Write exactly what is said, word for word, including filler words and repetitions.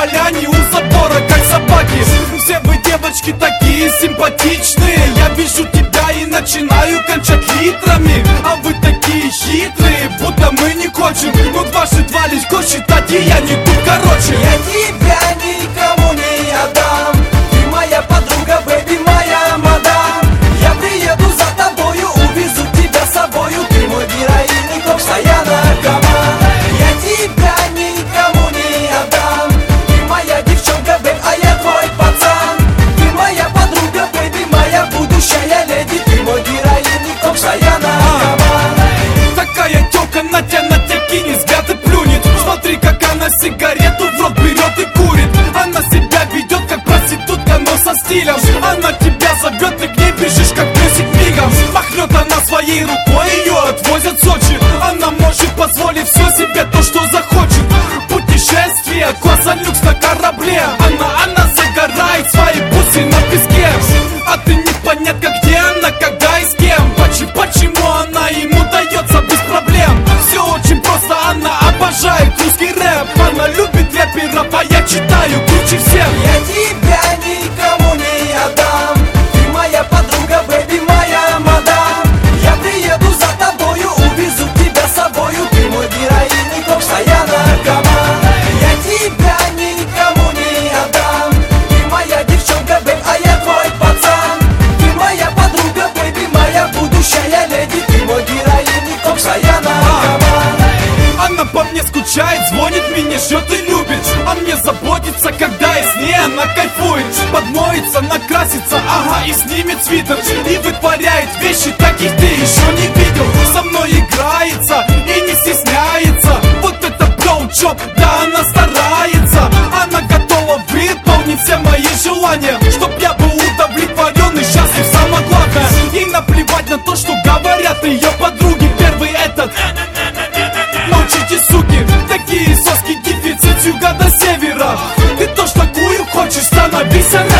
поляне у забора, как собаки. Все вы, девочки, такие симпатичные. Я вижу тебя и начинаю кончать литрами. А вы такие хитрые, будто мы не хочем. Ну дважды два легко считать, и я не тут, короче. Я тебя никому не отдам. Ты моя подруга, бэби, моя мадам. Я приеду за тобою, увезу тебя с собою. Ты мой героин и постоянно команда. Я тебя никому не отдам. Ты моя девчонка, бэб, а я твой пацан. Ты моя подруга, бэби, моя будущая леди. Ты мой героин и постоянно команда. Такая тёлка на тебя, на тебя кинет, взгляд и плюнет. Смотри, как она сигарету в рот берет и курит. Она себя ведет как проститутка, но со стилем. Она тебя зовет, ты к ней бежишь, как песик мигом. Махнет она своей рукой, ее отвозят в Сочи. Она может позволить все себе то, что захочет. Путешествие, класса люкс на корабле. Она, она загорает свои бусы на песке. А ты непонятно, где она, когда и с кем. Почему, почему она ему дается без проблем? Все очень просто, она обожает русский рэп. Она любит рэперов, а я читаю круче всех. Я тебя никому не отдам. Ты моя подруга, бэби, моя мадам. Я приеду за тобою, увезу тебя с собою. Ты мой героин и постоянно команда. Я тебя никому не отдам. Ты моя девчонка, бэб, а я твой пацан. Ты моя подруга, бэби, моя будущая леди. Ты мой героин и постоянно команда. Она по мне скучает, звонит, меня ждет и любит. А мне заботится, когда я с ней, она кайфует. Подмоется, накрасится, ага, и снимет свитер. И вытворяет вещи, таких ты еще не видел. Со мной играется и не стесняется. Вот это броучоп, да она старается. Она готова выполнить все мои желания, чтоб я был удовлетворен и счастлив, самое главное. Ей наплевать на то, что говорят ее подруги. Первый этот: молчите, суки, такие соски, дефицит с юга до севера. Ты тоже такую хочешь, становись, она